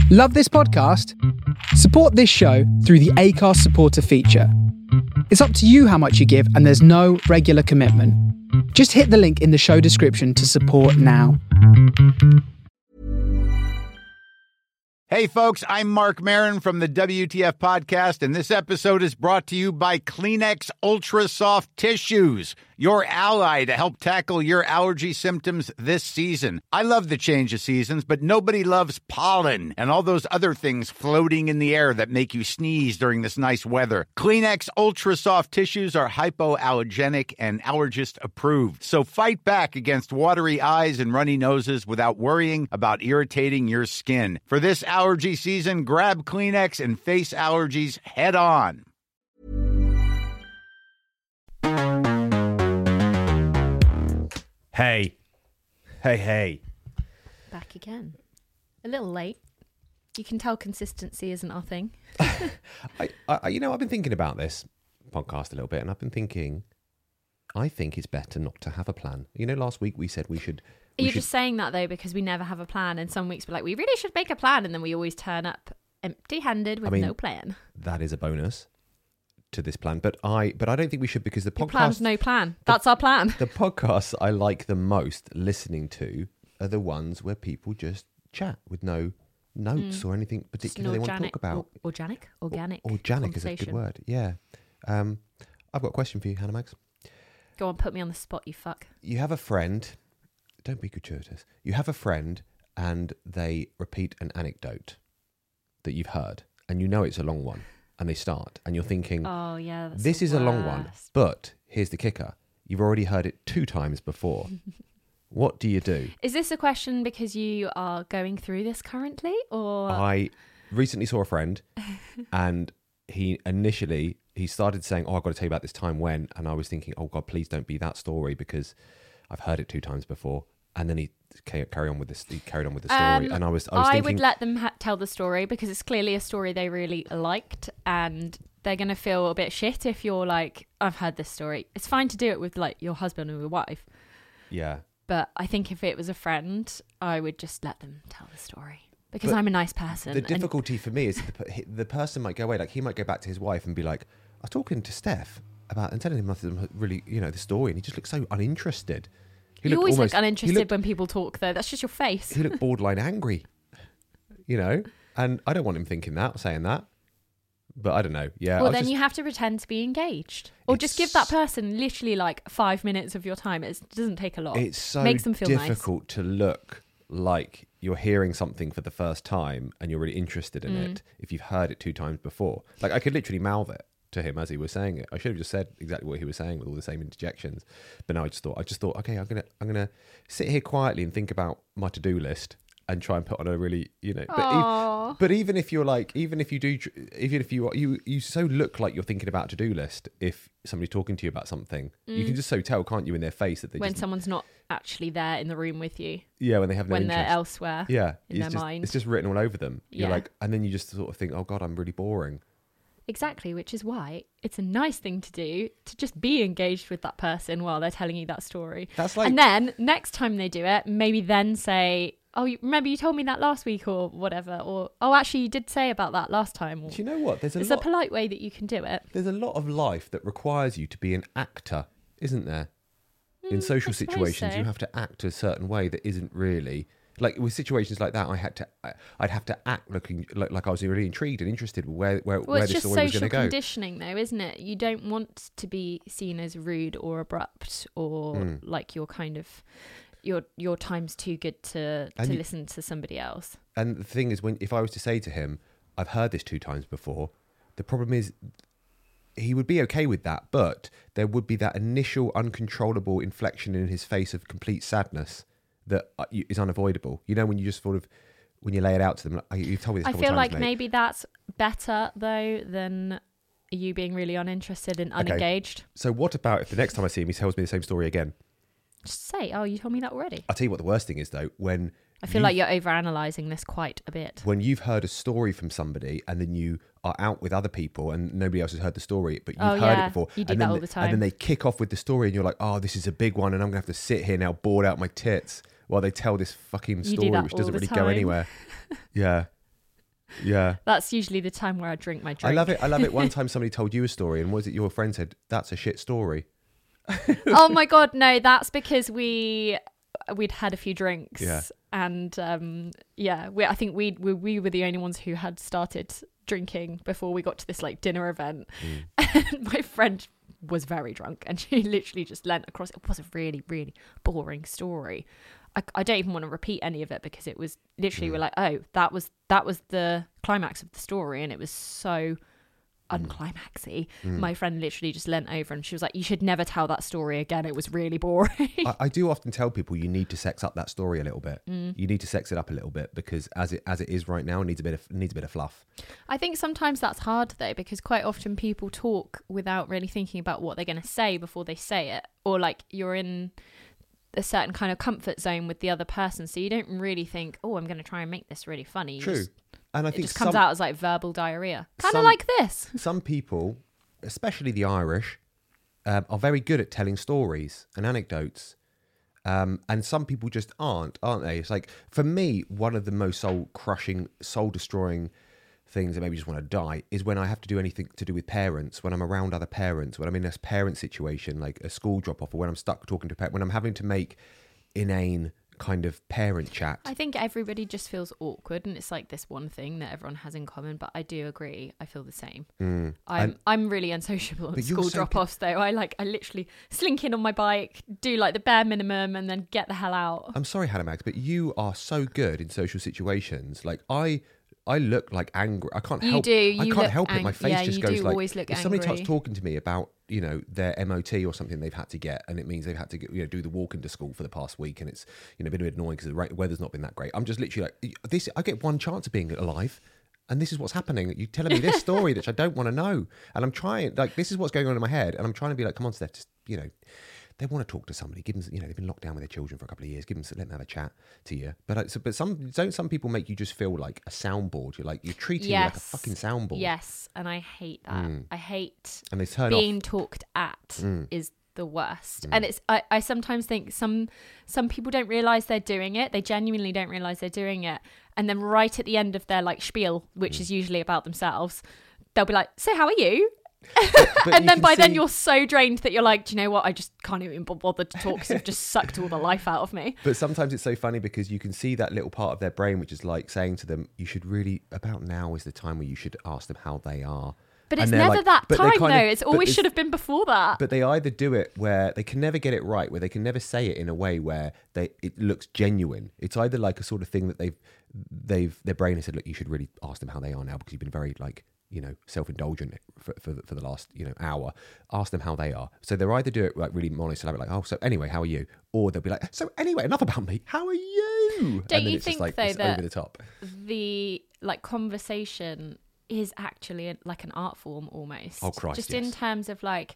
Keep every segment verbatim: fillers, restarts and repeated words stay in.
Love this podcast? Support this show through the Acast supporter feature. It's up to you how much you give, and there's no regular commitment. Just hit the link in the show description to support now. Hey folks, I'm Mark Maron from the W T F Podcast, and this episode is brought to you by Kleenex Ultra Soft Tissues, your ally to help tackle your allergy symptoms this season. I love the change of seasons, but nobody loves pollen and all those other things floating in the air that make you sneeze during this nice weather. Kleenex Ultra Soft Tissues are hypoallergenic and allergist approved, so fight back against watery eyes and runny noses without worrying about irritating your skin. For this allergy season, grab Kleenex and face allergies head on. Hey, hey, hey. Back again. A little late. You can tell consistency isn't our thing. I, I, you know, I've been thinking about this podcast a little bit, and I've been thinking, I think it's better not to have a plan. You know, last week we said we should... Are we you should... just saying that, though, because we never have a plan, and some weeks we're like, we really should make a plan, and then we always turn up empty-handed with I mean, no plan. That is a bonus to this plan, but I but I don't think we should, because the Your podcast... plan's no plan. The, That's our plan. The podcasts I like the most listening to are the ones where people just chat with no notes mm. or anything particular they want to talk about. Or, organic? Organic. Or, organic is a good word, yeah. Um, I've got a question for you, Hannah Mags. Go on, put me on the spot, you fuck. You have a friend... Don't be gratuitous. You have a friend and they repeat an anecdote that you've heard, and you know it's a long one, and they start, and you're thinking, oh yeah, that's this is worst. a long one, but here's the kicker. You've already heard it two times before. What do you do? Is this a question because you are going through this currently, or? I recently saw a friend, and he initially, he started saying, oh, I've got to tell you about this time when, and I was thinking, oh God, please don't be that story, because I've heard it two times before. And then he carry on with this. He carried on with the story, um, and I was, I was I thinking, would let them ha- tell the story, because it's clearly a story they really liked, and they're gonna feel a bit shit if you're like, I've heard this story. It's fine to do it with like your husband or your wife. Yeah. But I think if it was a friend, I would just let them tell the story, because but I'm a nice person. The difficulty for me is that the, the person might go away. Like he might go back to his wife and be like, I was talking to Steph about and telling him nothing really, you know, the story, and he just looks so uninterested. He you always almost, look uninterested looked, when people talk, though. That's just your face. He looked borderline angry, you know? And I don't want him thinking that or saying that. But I don't know. Yeah. Well, then just, you have to pretend to be engaged. Or just give that person literally like five minutes of your time. It doesn't take a lot. It's so Makes them feel difficult nice. to look like you're hearing something for the first time and you're really interested in Mm. it if you've heard it two times before. Like I could literally mouth it to him as he was saying it. I should have just said exactly what he was saying with all the same interjections. But no, I just thought, I just thought, okay, I'm gonna, I'm gonna sit here quietly and think about my to-do list and try and put on a really, you know. But, even, but even if you're like, even if you do, even if you you you so look like you're thinking about a to-do list, if somebody's talking to you about something, mm. you can just so tell, can't you, in their face that they when just, someone's not actually there in the room with you. Yeah, when they have no when interest. they're elsewhere. Yeah, in their just, mind. It's just written all over them. You're yeah. like, and then you just sort of think, oh God, I'm really boring. Exactly, which is why it's a nice thing to do to just be engaged with that person while they're telling you that story. That's like, and then next time they do it, maybe then say, oh, you, remember you told me that last week or whatever, or oh, actually you did say about that last time. Or, do you know what? There's a it's lot, a polite way that you can do it. There's a lot of life that requires you to be an actor, isn't there? In Mm, social I suppose situations, so. you have to act a certain way that isn't really. Like with situations like that, I had to, I'd have to act looking like, like I was really intrigued and interested where where, Well, where it's this just story was going social to go. conditioning, though, isn't it? You don't want to be seen as rude or abrupt or Mm. like you're kind of your your time's too good to And to you- listen to somebody else. And the thing is, when if I was to say to him, I've heard this two times before, the problem is he would be okay with that, but there would be that initial uncontrollable inflection in his face of complete sadness that is unavoidable. You know, when you just sort of, when you lay it out to them, like, you've told me this a I couple feel times, like mate. maybe that's better, though, than you being really uninterested and unengaged. So what about if the next time I see him, he tells me the same story again? Just say, oh, you told me that already. I'll tell you what the worst thing is, though, when... I feel like you're overanalyzing this quite a bit. When you've heard a story from somebody and then you are out with other people and nobody else has heard the story, but you've Oh, heard yeah. it before. You do and that then all the- the time. And then they kick off with the story and you're like, oh, this is a big one and I'm going to have to sit here now bored out my tits while they tell this fucking You do story that which all doesn't the really go time. anywhere. Yeah. Yeah. That's usually the time where I drink my drink. I love it. I love it. One time somebody told you a story, and was it your friend said, that's a shit story? Oh my God, no, that's because we, we'd had a few drinks. Yeah. And um, yeah, we, I think we, we we were the only ones who had started drinking before we got to this like dinner event. Mm. And my friend was very drunk and she literally just leant across. It was a really, really boring story. I, I don't even want to repeat any of it because it was literally mm. we're like, oh, that was that was the climax of the story, and it was so unclimaxy. Mm. My friend literally just leant over and she was like, you should never tell that story again. It was really boring. I, I do often tell people you need to sex up that story a little bit. Mm. You need to sex it up a little bit because as it as it is right now, it needs a bit of needs a bit of fluff. I think sometimes that's hard though, because quite often people talk without really thinking about what they're going to say before they say it, or like you're in a certain kind of comfort zone with the other person, so you don't really think, oh, I'm going to try and make this really funny. You True. Just, and I it think just comes some, out as like verbal diarrhea, kind of some, like this. Some people, especially the Irish, um, are very good at telling stories and anecdotes. Um, and some people just aren't, aren't they? It's like, for me, one of the most soul-crushing, soul-destroying things that maybe just want to die is when I have to do anything to do with parents, when I'm around other parents, when I'm in a parent situation, like a school drop-off, or when I'm stuck talking to parents, when I'm having to make inane kind of parent chat. I think everybody just feels awkward, and it's like this one thing that everyone has in common, but I do agree, I feel the same. Mm. I'm and, I'm really unsociable on school so drop-offs though. I like I literally slink in on my bike, do like the bare minimum, and then get the hell out. I'm sorry, Hannah Mags, but you are so good in social situations. Like I I look like angry. I can't you help. Do. You I can't look help ang- it. My face yeah, just you goes do like. Always look if somebody angry. starts talking to me about, you know, their M O T or something they've had to get, and it means they've had to get, you know, do the walk into school for the past week, and it's, you know, been a bit annoying because the ra- weather's not been that great. I'm just literally like, this. I get one chance of being alive, and this is what's happening. You're telling me this story that I don't want to know, and I'm trying. Like, this is what's going on in my head, and I'm trying to be like, come on, Steph, just, you know. They want to talk to somebody. Give them, you know, they've been locked down with their children for a couple of years. Give them, let them have a chat to you. But uh, so, but some don't. Some people make you just feel like a soundboard. You're like you're treating yes. you like a fucking soundboard. Yes, and I hate that. Mm. I hate and they turn being off. talked at Mm. is the worst. Mm. And it's I, I sometimes think some some people don't realize they're doing it. They genuinely don't realize they're doing it. And then right at the end of their like spiel, which mm. is usually about themselves, they'll be like, "So how are you?" But, but and then by see... then you're so drained that you're like, do you know what? I just can't even bother to talk because they've just sucked all the life out of me. But sometimes it's so funny because you can see that little part of their brain which is like saying to them, you should really, about now is the time where you should ask them how they are. But it's never like, that time though. Of, it's always it's, should have been before that. But they either do it where they can never get it right, where they can never say it in a way where they it looks genuine. It's either like a sort of thing that they've they've their brain has said, look, you should really ask them how they are now because you've been very like, you know, self-indulgent for, for, for the last, you know, hour. Ask them how they are. So they'll either do it like really monosyllabic, like, oh, so anyway, how are you? Or they'll be like, so anyway, enough about me. How are you? Don't and then you it's think just like, though it's that over the top. The like conversation is actually a, like an art form almost. Oh Christ, Just yes. in terms of like,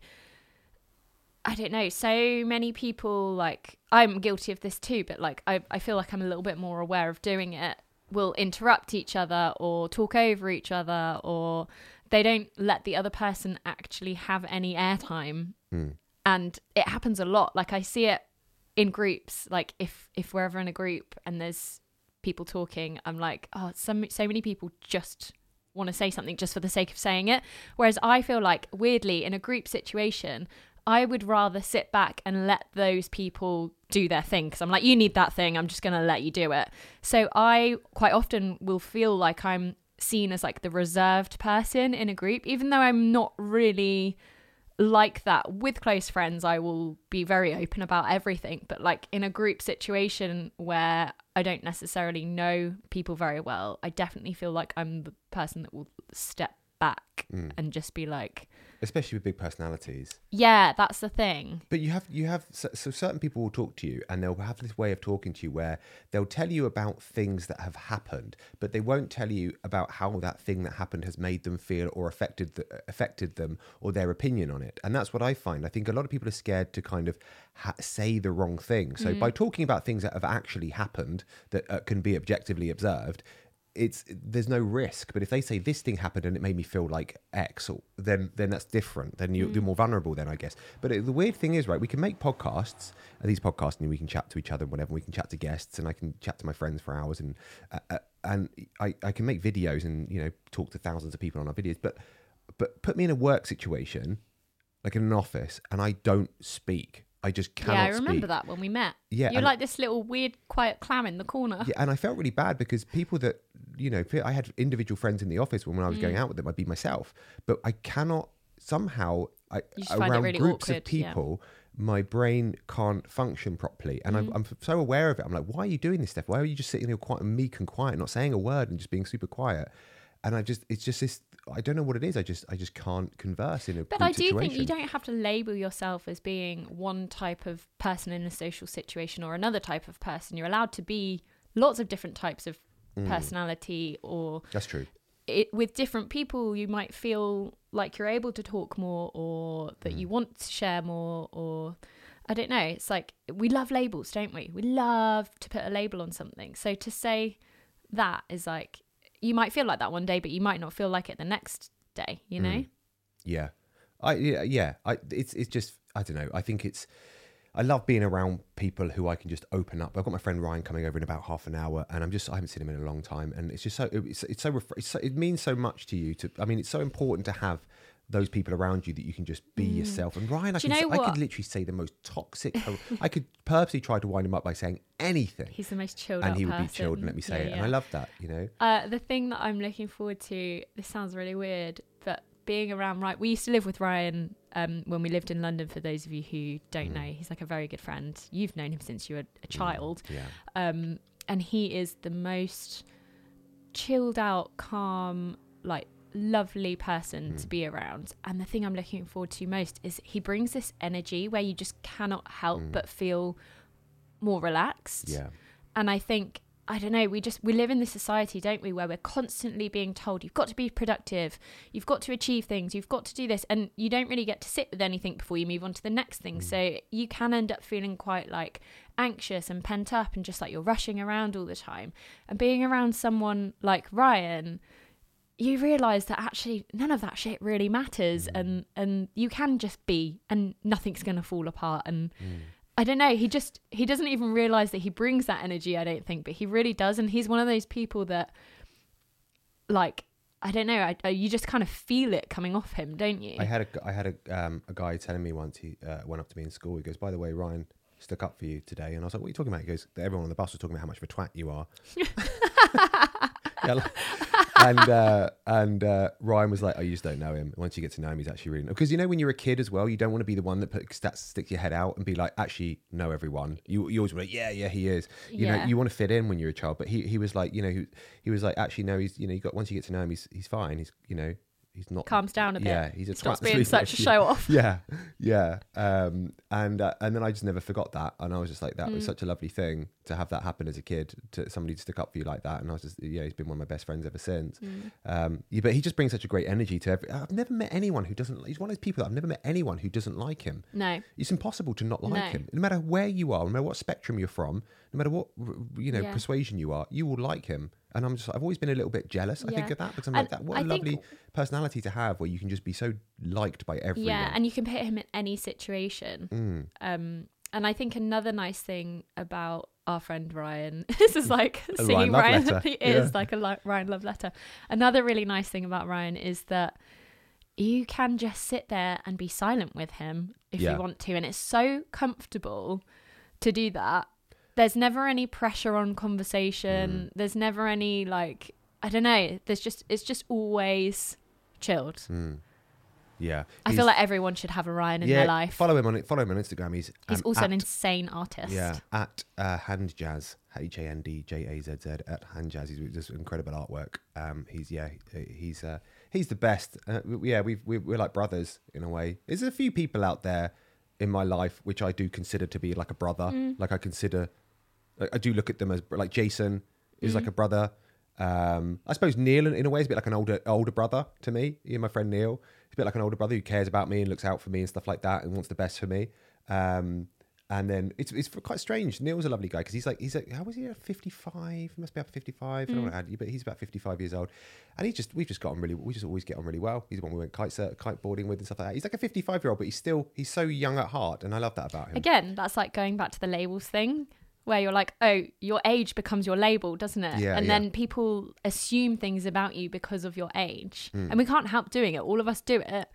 I don't know, so many people, like, I'm guilty of this too, but like, I, I feel like I'm a little bit more aware of doing it, will interrupt each other or talk over each other, or they don't let the other person actually have any airtime. Mm. And it happens a lot. Like I see it in groups, like if, if we're ever in a group and there's people talking, I'm like, oh, some, so many people just want to say something just for the sake of saying it. Whereas I feel like weirdly in a group situation, I would rather sit back and let those people do their thing because I'm like, you need that thing, I'm just going to let you do it. So I quite often will feel like I'm seen as like the reserved person in a group, even though I'm not really like that. With close friends, I will be very open about everything, but like in a group situation where I don't necessarily know people very well, I definitely feel like I'm the person that will step back mm. and just be like, especially with big personalities. Yeah, that's the thing. But you have, you have, so, so certain people will talk to you and they'll have this way of talking to you where they'll tell you about things that have happened, but they won't tell you about how that thing that happened has made them feel or affected the, affected them or their opinion on it. And that's what I find. I think a lot of people are scared to kind of ha- say the wrong thing. So mm. by talking about things that have actually happened that uh, can be objectively observed, it's there's no risk. But if they say this thing happened and it made me feel like X, or, then then that's different. Then you, mm. you're more vulnerable then, I guess. But it, the weird thing is, right, we can make podcasts, and these podcasts, and we can chat to each other and whatever. We can chat to guests, and I can chat to my friends for hours. And uh, uh, and I, I can make videos and, you know, talk to thousands of people on our videos, but but put me in a work situation, like in an office, and I don't speak. I just cannot Yeah, I remember speak. that when we met. Yeah, You're and- like this little weird, quiet clam in the corner. Yeah, and I felt really bad because people that, you know, I had individual friends in the office when, when I was Mm. going out with them, I'd be myself. But I cannot, somehow, I, You just find it around really groups awkward, of yeah. people, my brain can't function properly. And Mm. I'm, I'm so aware of it. I'm like, why are you doing this stuff? Why are you just sitting there quite meek and quiet, not saying a word and just being super quiet? And I just, it's just this, I don't know what it is. I just, I just can't converse in a But group I do situation. think you don't have to label yourself as being one type of person in a social situation or another type of person. You're allowed to be lots of different types of Mm. personality, or That's true. it, with different people, you might feel like you're able to talk more, or that Mm. you want to share more, or I don't know. It's like we love labels, don't we? We love to put a label on something. So to say that is like, you might feel like that one day, but you might not feel like it the next day, you know? Mm. Yeah. I yeah, yeah. I it's it's just I don't know. I think it's I love being around people who I can just open up. I've got my friend Ryan coming over in about half an hour, and I'm just I haven't seen him in a long time, and it's just so it's it's so, refre- it's so it means so much to you. To I mean, it's so important to have those people around you that you can just be Mm. yourself. And Ryan, I, Do can, you know say- I what? could literally say the most toxic. I could purposely try to wind him up by saying anything, He's the most chilled and out he would person. be chilled and let me say Yeah, it. And yeah. I love that, you know. Uh, the thing that I'm looking forward to, this sounds really weird, but being around Ryan, we used to live with Ryan um, when we lived in London, for those of you who don't Mm. know. He's like a very good friend. You've known him since you were a child. Yeah. Um, and he is the most chilled out, calm, like lovely person Mm. to be around. And the thing I'm looking forward to most is he brings this energy where you just cannot help Mm. but feel more relaxed. Yeah. And I think, I don't know, we just, we live in this society, don't we, where we're constantly being told, you've got to be productive, you've got to achieve things, you've got to do this. And you don't really get to sit with anything before you move on to the next thing. Mm. So you can end up feeling quite like anxious and pent up and just like you're rushing around all the time. And being around someone like Ryan, you realise that actually none of that shit really matters. Mm. And, and you can just be, and nothing's going to fall apart. And Mm. I don't know, he just, he doesn't even realise that he brings that energy, I don't think, but he really does. And he's one of those people that, like, I don't know, I, I, you just kind of feel it coming off him, don't you? I had a I had a um, a guy telling me once. He uh, went up to me in school. He goes, "By the way, Ryan stuck up for you today." And I was like, "What are you talking about?" He goes, "Everyone on the bus was talking about how much of a twat you are." Yeah, and uh, and uh, Ryan was like, "Oh, you just don't know him. Once you get to know him, he's actually really." Because you know, when you're a kid as well, you don't want to be the one that puts that sticks your head out and be like, "Actually, know everyone." You you always be like, "Yeah, yeah, he is." You Yeah. know, you want to fit in when you're a child. But he he was like, you know, he, he was like, "Actually, no, he's you know, you got once you get to know him, he's he's fine. He's you know." He's not Calms down a bit. Yeah, he's a Stops twat. being such a show off. Yeah, yeah. Um, and uh, and then I just never forgot that, and I was just like, that was Mm. such a lovely thing to have that happen as a kid, to somebody to stick up for you like that. And I was just, yeah, he's been one of my best friends ever since. Mm. Um, yeah, but he just brings such a great energy to every. I've never met anyone who doesn't. He's one of those people that I've never met anyone who doesn't like him. No. It's impossible to not like No. him. No matter where you are, no matter what spectrum you're from, no matter what you know Yeah. persuasion you are, you will like him. And I'm just, I've always been a little bit jealous. I think Yeah. of that because I'm And like, that what a I think- lovely personality to have, where you can just be so liked by everyone. Yeah, and you can put him in any situation. Mm. Um, and I think another nice thing about our friend Ryan, this is like A singing Ryan love Ryan, letter. it is Yeah. like a li- Ryan love letter. Another really nice thing about Ryan is that you can just sit there and be silent with him if Yeah. you want to, and it's so comfortable to do that. There's never any pressure on conversation. Mm. There's never any like, I don't know. There's just, it's just always chilled. Mm. Yeah, I He's- feel like everyone should have a Ryan in yeah, their life. Follow him on follow him on Instagram. He's He's um, also at, an insane artist. yeah at uh, Hand Jazz, H A N D J A Z Z at Hand Jazz. He's just incredible artwork. Um, he's yeah he's uh, he's the best. Uh, we- yeah, we've, we we're like brothers in a way. There's a few people out there in my life which I do consider to be like a brother. Mm. Like I consider, like, I do look at them as like Jason is Mm. like a brother. Um, I suppose Neil in, in a way is a bit like an older older brother to me. Yeah, my friend Neil. He's a bit like an older brother who cares about me and looks out for me and stuff like that and wants the best for me. Um, and then it's it's quite strange. Neil's a lovely guy because he's like he's like how was he at fifty-five? He must be up fifty-five. I don't Mm. know what I had, but he's about fifty-five years old, and he's just we've just got on really. We just always get on really well. He's the one we went kite kiteboarding with and stuff like that. He's like a fifty-five year old, but he's still he's so young at heart, and I love that about him. Again, that's like going back to the labels thing. where you're like, oh, your age becomes your label, doesn't it? Yeah, and yeah. then people assume things about you because of your age. Mm. And we can't help doing it. All of us do it.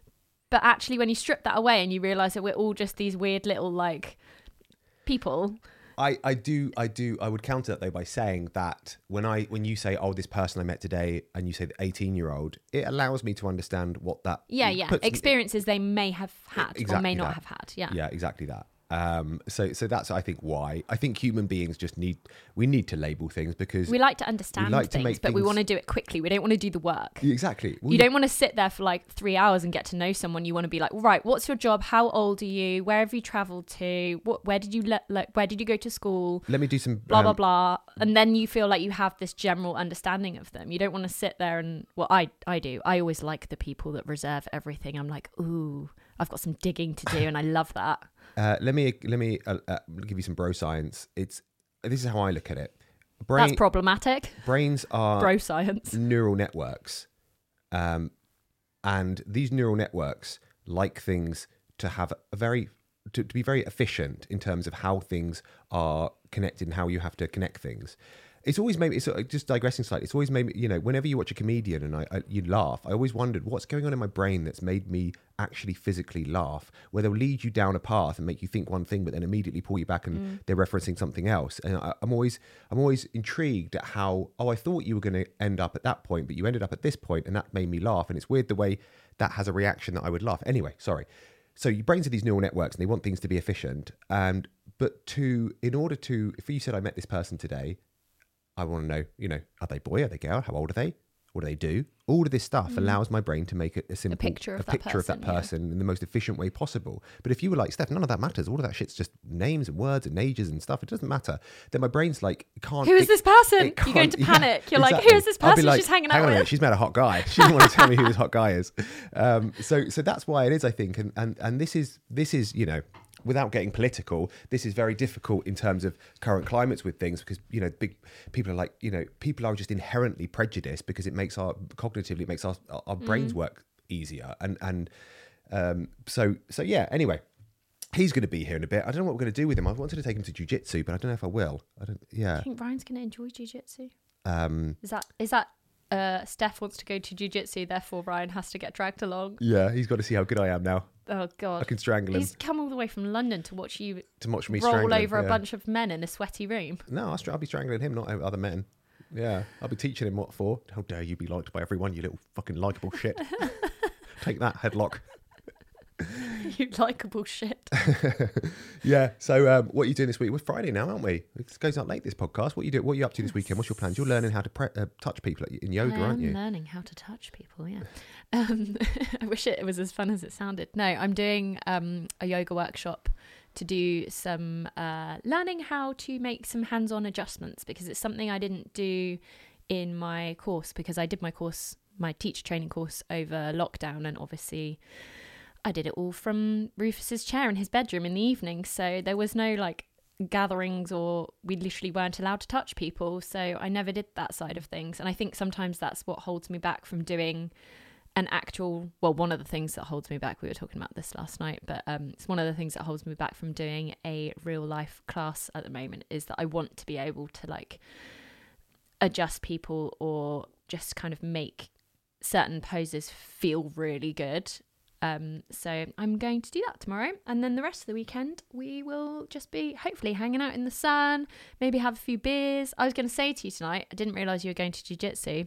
But actually, when you strip that away and you realise that we're all just these weird little, like, people... I, I do I do I would counter that though by saying that when I when you say, oh, this person I met today, and you say the eighteen year old, it allows me to understand what that Yeah, yeah. puts- Experiences they may have had or Exactly may not that. have had. Yeah. Yeah, exactly that. Um, so so that's I think why I think human beings just need we need to label things because We like to understand like to things, make but we things- want to do it quickly. We don't want to do the work. exactly well, You don't want to sit there for like three hours and get to know someone. You want to be like, right, what's your job? How old are you? Where have you traveled to? What? Where did you le- le- Where did you go to school? let me do some Blah blah um, blah. And then you feel like you have this general understanding of them. You don't want to sit there and well, I I do. I always like the people that reserve everything. I'm like, ooh, I've got some digging to do, and I love that. Uh, let me let me uh, uh, give you some bro science. It's this is how I look at it. Brain, That's problematic. brains are Bro science. neural networks, um, and these neural networks like things to have a very to, to be very efficient in terms of how things are connected and how you have to connect things. It's always made me, it's uh, just digressing slightly. It's always made me, you know, whenever you watch a comedian and I, I you laugh, I always wondered what's going on in my brain that's made me actually physically laugh, where they'll lead you down a path and make you think one thing, but then immediately pull you back and mm. they're referencing something else. And I, I'm always, I'm always intrigued at how, oh, I thought you were going to end up at that point, but you ended up at this point, and that made me laugh. And it's weird the way that has a reaction that I would laugh. Anyway, sorry. So your brains are these neural networks, and they want things to be efficient. And but to, in order to, if you said I met this person today, I want to know, you know, are they boy, are they girl, how old are they, what do they do? All of this stuff mm. allows my brain to make it a simple a picture of, a that, picture person, of that person yeah. in the most efficient way possible. But if you were like, Steph, none of that matters. All of that shit's just names and words and ages and stuff. It doesn't matter. Then my brain's like, can't. Who is it, this person? You're going to panic. Yeah, You're exactly. like, who is this I'll be person like, she's hanging hang out on a with? minute, she's met a hot guy. She doesn't want to tell me who this hot guy is. Um, so, so that's why it is, I think. And, and, and this is, this is, you know, without getting political, this is very difficult in terms of current climates with things because, you know, big people are like, you know, people are just inherently prejudiced because it makes our, cognitively, it makes our, our brains mm. work easier. And, and um, so, so yeah, anyway, he's going to be here in a bit. I don't know what we're going to do with him. I wanted to take him to jiu-jitsu, but I don't know if I will. I don't, yeah. Do you think Ryan's going to enjoy jiu-jitsu? Um, is that, is that, uh, Steph wants to go to jiu-jitsu, therefore Ryan has to get dragged along? Yeah, he's got to see how good I am now. Oh God! I can strangle him. He's come all the way from London to watch you to watch me roll over him, a yeah. bunch of men in a sweaty room. No, I'll, str- I'll be strangling him, not other men. Yeah, I'll be teaching him what for. How dare you be liked by everyone, you little fucking likeable shit. Take that, headlock. You likeable shit. Yeah. So, um, what are you doing this week? We're Friday now, aren't we? It goes out late. This podcast. What are you do? What are you up to this weekend? What's your plans? You're learning how to pre- uh, touch people in yoga, I am aren't you? Learning how to touch people. Yeah. Um, I wish it was as fun as it sounded. No, I'm doing um, a yoga workshop to do some uh, learning how to make some hands-on adjustments because it's something I didn't do in my course because I did my course, my teacher training course over lockdown, and obviously I did it all from Rufus's chair in his bedroom in the evening. So there was no like gatherings, or we literally weren't allowed to touch people. So I never did that side of things. And I think sometimes that's what holds me back from doing an actual, well, one of the things that holds me back, we were talking about this last night, but um, it's one of the things that holds me back from doing a real life class at the moment is that I want to be able to like adjust people or just kind of make certain poses feel really good. Um, so I'm going to do that tomorrow, and then the rest of the weekend we will just be hopefully hanging out in the sun, maybe have a few beers. I was going to say to you tonight, I didn't realise you were going to jiu-jitsu,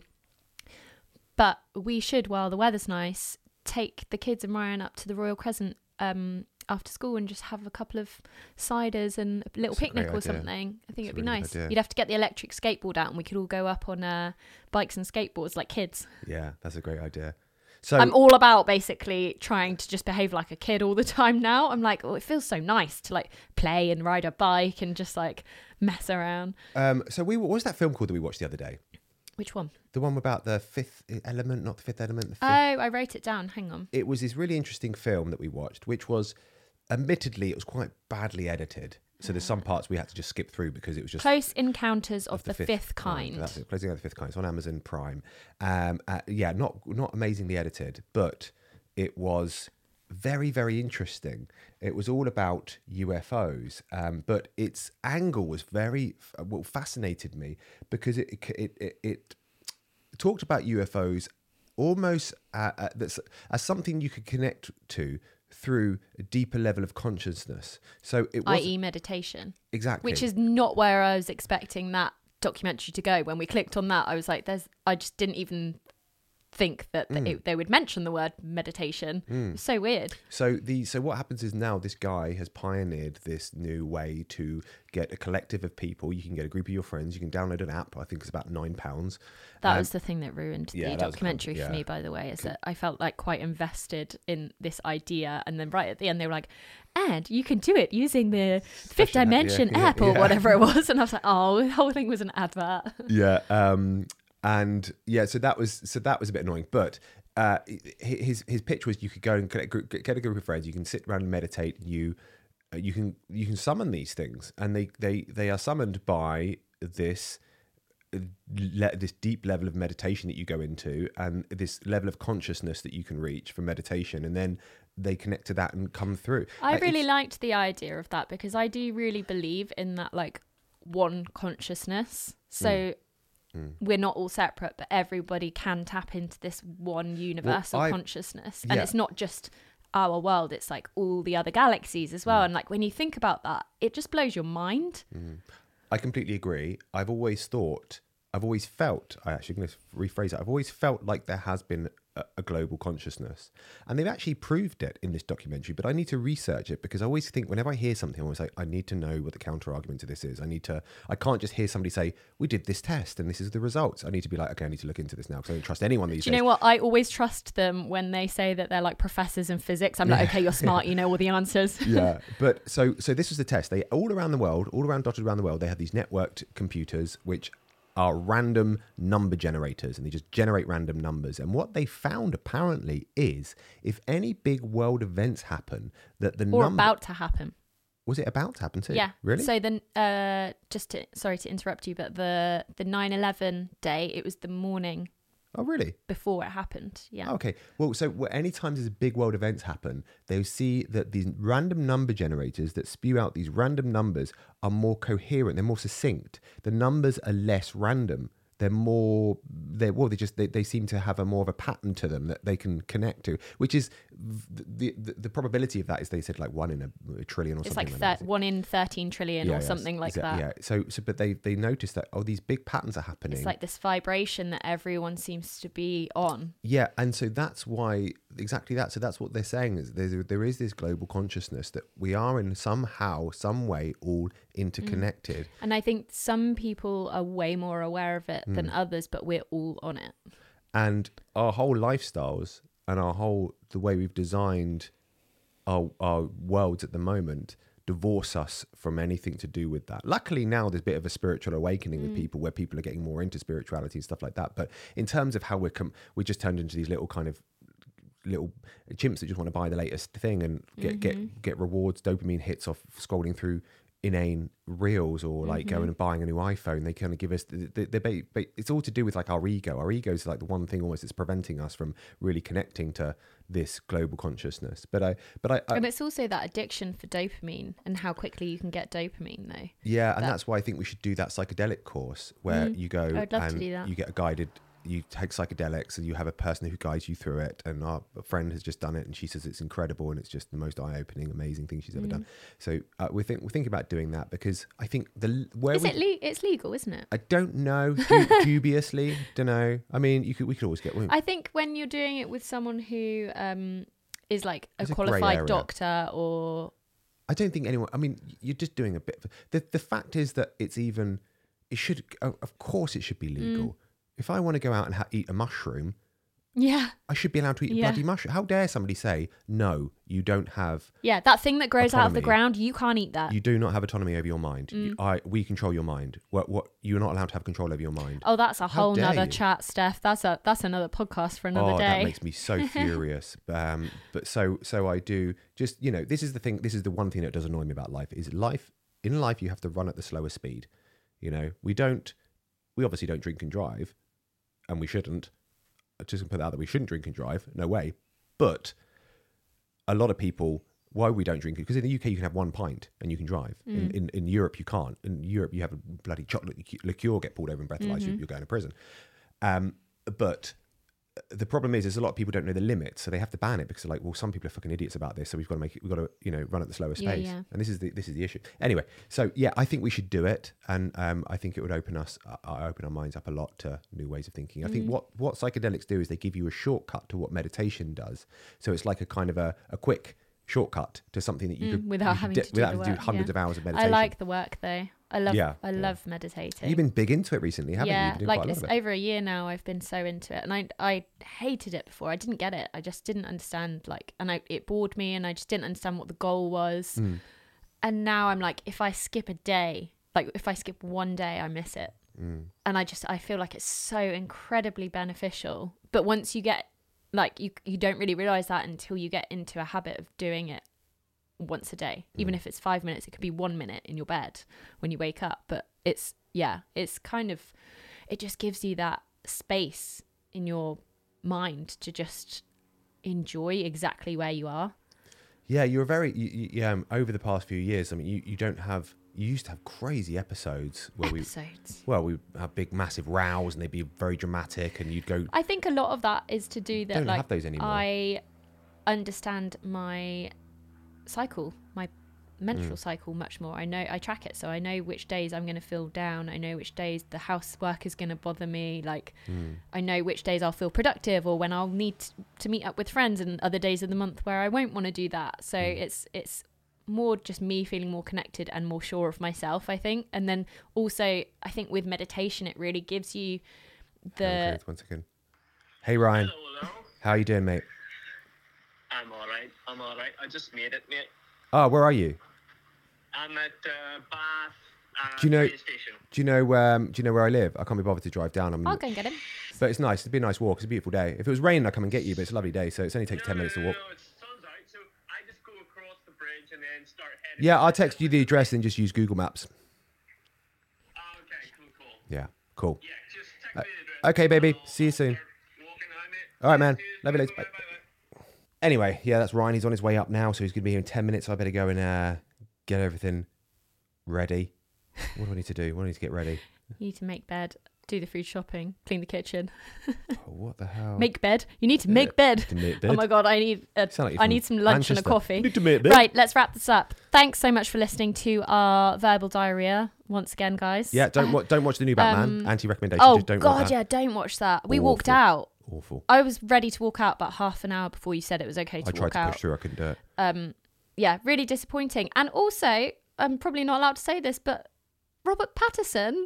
but we should, while the weather's nice, take the kids and Ryan up to the Royal Crescent um, after school and just have a couple of ciders and a little That's picnic a or idea. something. I think That's it'd be a really nice. good idea. You'd have to get the electric skateboard out and we could all go up on uh, bikes and skateboards like kids. Yeah, that's a great idea. So I'm all about basically trying to just behave like a kid all the time now. I'm like, oh, it feels so nice to like play and ride a bike and just like mess around. Um, so we what was that film called that we watched the other day? Which one? The one about the fifth element, not the fifth element. The fifth. Oh, I wrote it down. Hang on. It was this really interesting film that we watched, which was, admittedly, it was quite badly edited. So there's some parts we had to just skip through because it was just Close Encounters of, of the, the Fifth, fifth Kind. That's it, Closing Out the Fifth Kind. It's on Amazon Prime. Um, uh, yeah, not not amazingly edited, but it was very, very interesting. It was all about U F Os, um, but its angle was very, well, fascinated me because it it it, it talked about U F Os almost uh, uh, that's, as something you could connect to through a deeper level of consciousness. So it was that is meditation. Exactly. Which is not where I was expecting that documentary to go. When we clicked on that, I was like, there's, I just didn't even think that Mm. it, they would mention the word meditation. Mm. So weird. So the so what happens is now this guy has pioneered this new way to get a collective of people. You can get a group of your friends. You can download an app. I think it's about nine pounds. That Um, was the thing that ruined yeah, the that was documentary kind of- for yeah. me, by the way, is that I felt like quite invested in this idea. And then right at the end, they were like, and you can do it using the Fifth Special app, yeah, Dimension yeah, app or yeah. whatever it was. And I was like, oh, the whole thing was an advert. Yeah. Um, and yeah, so that was so that was a bit annoying, but. Uh, his his pitch was you could go and get a group, get a group of friends. You can sit around and meditate. You uh, you can you can summon these things, and they they they are summoned by this le- this deep level of meditation that you go into, and this level of consciousness that you can reach from meditation, and then they connect to that and come through. I Uh, really it's- liked the idea of that because I do really believe in that, like, one consciousness. So Mm. we're not all separate, but everybody can tap into this one universal I- consciousness. And yeah. it's not just our world, it's like all the other galaxies as well. Mm. And like when you think about that, it just blows your mind. I completely agree. I've always thought, I've always felt, I actually going to rephrase it, I've always felt like there has been a, a global consciousness. And they've actually proved it in this documentary, but I need to research it because I always think whenever I hear something, I always say, I need to know what the counter argument to this is. I need to, I can't just hear somebody say, we did this test and this is the results. I need to be like, okay, I need to look into this now because I don't trust anyone these Do you days. know what? I always trust them when they say that they're like professors in physics. I'm like, okay, you're smart, you know all the answers. Yeah, but so so this was the test. They all around the world, all around dotted around the world, they have these networked computers which are random number generators, and they just generate random numbers. And what they found apparently is if any big world events happen, that the Or number about to happen. was it about to happen too? Yeah. Really? So then, uh, just to, sorry to interrupt you, but the the nine eleven day, it was the morning Oh, really? before it happened. Yeah. Okay. Well, so well, anytime there's big world events happen, they see that these random number generators that spew out these random numbers are more coherent. They're more succinct. The numbers are less random. They're more, they're, well, they just, they, they seem to have a more of a pattern to them that they can connect to, which is the the, the probability of that is they said like one in a, a trillion or It's something. like that. thir- one in thirteen trillion Yeah, or yeah, something like exa- that. Yeah. So, so, but they, they noticed that, oh, these big patterns are happening. It's like this vibration that everyone seems to be on. Yeah, and so that's why exactly that. So that's what they're saying is there there is this global consciousness that we are in somehow, some way, all interconnected. And I think some people are way more aware of it Hmm. than others, but we're all on it. And our whole lifestyles and our whole the way we've designed our our worlds at the moment divorce us from anything to do with that. Luckily now there's a bit of a spiritual awakening with people where people are getting more into spirituality and stuff like that. But in terms of how we're com- we just turned into these little kind of little chimps that just want to buy the latest thing and get get get rewards, dopamine hits off scrolling through inane reels or like going and buying a new iPhone. They kind of give us the, the, the, the, the it's all to do with like our ego. Our ego is like the one thing almost that's preventing us from really connecting to this global consciousness. But I but I, I And it's also that addiction for dopamine and how quickly you can get dopamine, though. yeah, and that- that's why I think we should do that psychedelic course where Mm. you go I'd love to and do that. you get a guided. You take psychedelics and you have a person who guides you through it. And our friend has just done it, and she says it's incredible and it's just the most eye-opening, amazing thing she's ever Mm. done. So uh, we think we think about doing that because I think the where Is we, it le- it's legal, isn't it? I don't know, du- dubiously, don't know. I mean, you could we could always get. I think when you're doing it with someone who um, is like a It's a grey qualified area. doctor or I don't think anyone. I mean, you're just doing a bit. Of, the the fact is that it's even. It should. Of course, it should be legal. Mm. If I want to go out and ha- eat a mushroom, yeah, I should be allowed to eat Yeah. a bloody mushroom. How dare somebody say no? You don't have. yeah, that thing that grows out of the Autonomy. ground, you can't eat that. You do not have autonomy over your mind. Mm. You, I. We control your mind. What? What? You're not allowed to have control over your mind. Oh, that's a How whole dare nother you. chat, Steph. That's a that's another podcast for another oh, day. that makes me so furious. Um, but so so I do. Just you know, this is the thing. This is the one thing that does annoy me about life. Is life in life you have to run at the slower speed. You know, we don't. We obviously don't drink and drive, and we shouldn't. I'm just gonna put that out that we shouldn't drink and drive. No way. But a lot of people, why we don't drink it, because in the U K you can have one pint and you can drive. Mm. In, in in Europe you can't. In Europe you have a bloody chocolate liqueur get pulled over and breathalyzed, Mm-hmm. you, you're going to prison. Um, but the problem is, is a lot of people don't know the limits, so they have to ban it because they're like, well, some people are fucking idiots about this, so we've got to make it, we've got to, you know, run at the slowest Yeah, pace. yeah. And this is the this is the issue. Anyway, so yeah, I think we should do it, and um, I think it would open us, uh, open our minds up a lot to new ways of thinking. I think what what psychedelics do is they give you a shortcut to what meditation does. So it's like a kind of a, a quick shortcut to something that you Mm, could without you could having di- to do without the having to do work, hundreds yeah. of hours of I meditation. like the work though. I love Yeah, I yeah. love meditating. You've been big into it recently, haven't you? yeah, You've been doing like quite a lot it's of it. over a year now. I've been so into it, and I I hated it before. I didn't get it. I just didn't understand like, and I, it bored me, and I just didn't understand what the goal was. Mm. And now I'm like, if I skip a day, like if I skip one day, I miss it. Mm. And I just I feel like it's so incredibly beneficial. But once you get like you you don't really realize that until you get into a habit of doing it once a day. Even Mm. if it's five minutes, it could be one minute in your bed when you wake up. But it's yeah, it's kind of it just gives you that space in your mind to just enjoy exactly where you are. Yeah, you're very. You, you, yeah, um, over the past few years, I mean, you, you don't have. You used to have crazy episodes where Episodes. we, well, we have big, massive rows, and they'd be very dramatic, and you'd go. I think a lot of that is to do that. Don't like have those anymore. I understand my cycle, my menstrual Mm. cycle much more. I know I track it, so I know which days I'm going to feel down. I know which days the housework is going to bother me. Like Mm. I know which days I'll feel productive, or when I'll need to meet up with friends, and other days of the month where I won't want to do that. So Mm. it's it's more just me feeling more connected and more sure of myself, I think. And then also I think with meditation it really gives you the Hang on, Chris, one second. Hey Ryan, Hello, hello. how you doing, mate? I'm all right. I'm all right. I just made it, mate. Oh, where are you? I'm at uh, Bath uh, Do you know- train station. Do you know? Um, do you know where I live? I can't be bothered to drive down. I'm, I'll go and get him. but it's nice. It'd be a nice walk. It's a beautiful day. If it was raining, I'd come and get you. But it's a lovely day, so it's only takes ten minutes to walk. No, no, it's sun's out, so I just go across the bridge and then start heading. Yeah, I'll text you the address and just use Google Maps. Oh, okay, cool, cool. Yeah, cool. Yeah, just text me the address. okay, baby. I'll See you soon. start walking now, mate. All right, man. See you Love you soon. later. Bye. Bye, bye, bye. Anyway, yeah, that's Ryan. He's on his way up now, so he's going to be here in ten minutes. So I better go and uh, get everything ready. What do I need to do? What do I need to get ready? You need to make bed, do the food shopping, clean the kitchen, Oh, what the hell? make bed. You need to make bed. To make Oh bed? my god, I need a, Sound like you're I from need some lunch and a Manchester. coffee. Need to make bed. Right, let's wrap this up. Thanks so much for listening to our verbal diarrhea once again, guys. Yeah, don't wa- don't watch the new Batman. Um, Anti-recommendation. Oh Just don't god, watch that. yeah, don't watch that. We walked Awful. out. Awful. I was ready to walk out about half an hour before you said it was okay to I tried walk to out. push through. I couldn't do it. Um, yeah, really disappointing. And also, I'm probably not allowed to say this, but Robert Pattinson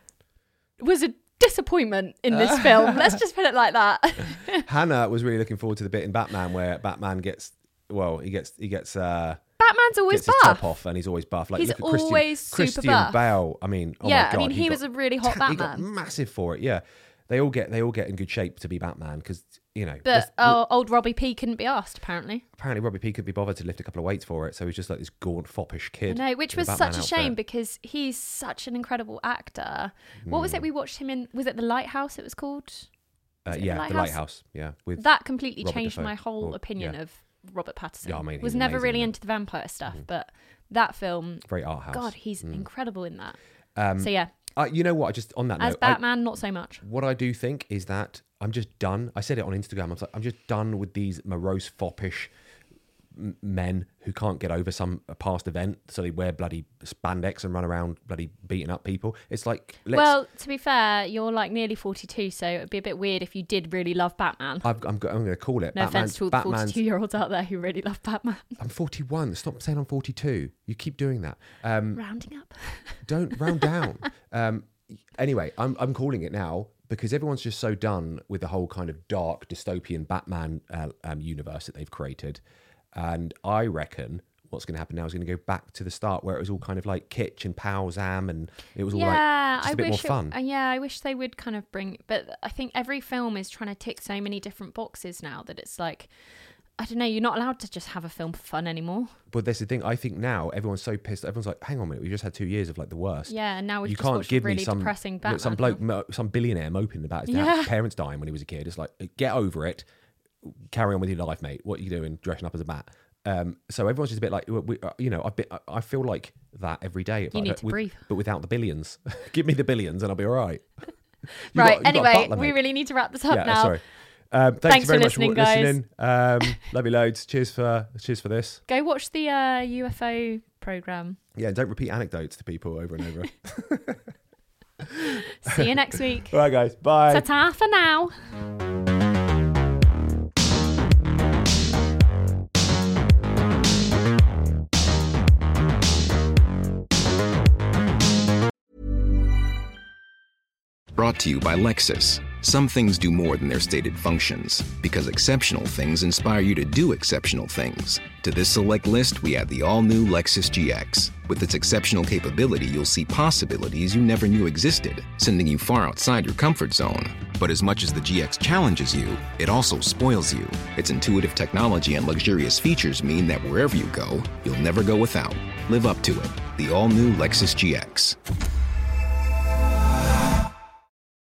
was a disappointment in this film. Let's just put it like that. Hannah was really looking forward to the bit in Batman where Batman gets well, he gets he gets uh Batman's always gets his top buff. off and he's always buff. Like He's look at Christian, always super Christian buff. Bale. I mean, oh Yeah, my I god, mean, he got was a really hot ta- He got Batman. massive for it. Yeah, they all get they all get in good shape to be Batman because you know. But this- uh, old Robbie P couldn't be asked, apparently. apparently Robbie P could be bothered to lift a couple of weights for it, so he's just like this gaunt, foppish I kid. know, which in a was Batman such a shame outfit. because he's such an incredible actor. What was it we watched him in? Was it The Lighthouse it was called? Uh, was it yeah, The the Lighthouse? lighthouse. Yeah, with That completely Robert changed Dafoe. my whole Or- opinion yeah. of Robert Pattinson. Yeah, I mean, was he's never amazing really in into the vampire stuff, but that film, very art house. God, he's incredible in that. Um, So yeah, uh, you know what? I just on that as note, I- Batman, not so much. what I do think is that I'm just done. I said it on Instagram. I was like, I'm just done with these morose, foppish m- men who can't get over some past event, so they wear bloody spandex and run around bloody beating up people. It's like, let's, Well, to be fair, you're like nearly forty-two, so it'd be a bit weird if you did really love Batman. I've, I'm, go- I'm going to call it. No Batman's, offense to all the Batman's, forty-two-year-olds out there who really love Batman. I'm forty-one. Stop saying I'm forty-two. You keep doing that. Um, Rounding up. don't round down. Um, anyway, I'm I'm calling it now because everyone's just so done with the whole kind of dark dystopian Batman uh, um, universe that they've created, and I reckon what's going to happen now is going to go back to the start where it was all kind of like kitsch and Powzam, and it was all Yeah, like just a I bit more wish. fun. It, uh, yeah, I wish they would kind of bring. But I think every film is trying to tick so many different boxes now that it's like, I don't know. You're not allowed to just have a film for fun anymore. But that's the thing. I think now everyone's so pissed. Everyone's like, "Hang on a minute, we just had two years of like the worst." Yeah, and now we've you just can't watched give a really me some depressing look, Batman. some bloke, film. mo- some billionaire moping about his, Yeah. dad, his parents dying when he was a kid. It's like, get over it. carry on with your life, mate. What are you doing, dressing up as a bat? Um, so everyone's just a bit like, we, you know, I've been, I feel like that every day. You like, need to with, breathe. But without the billions. Give me the billions and I'll be all right. You Right, got- you got a anyway, butler, we mate. really need to wrap this up Yeah, now. sorry. Um, thanks, Thanks very for much listening, for guys. listening. Um, love you loads. Cheers for cheers for this. Go watch the uh, U F O program. Yeah, and don't repeat anecdotes to people over and over. See you next week. All right, guys. Bye. Ta-ta for now. Brought to you by Lexus. Some things do more than their stated functions, because exceptional things inspire you to do exceptional things. To this select list, we add the all-new Lexus G X. With its exceptional capability, you'll see possibilities you never knew existed, sending you far outside your comfort zone. But as much as the G X challenges you, it also spoils you. Its intuitive technology and luxurious features mean that wherever you go, you'll never go without. Live up to it. The all-new Lexus G X.